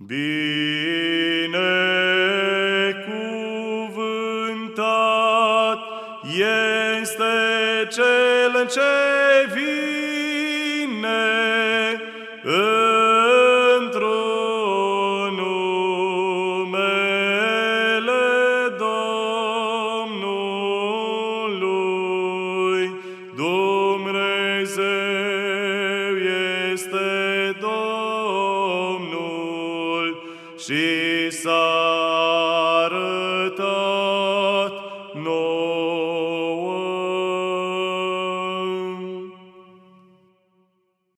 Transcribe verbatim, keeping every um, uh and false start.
Binecuvântat este Cel ce vine într-un numele Domnului. Dumnezeu este Domnul și s-a arătat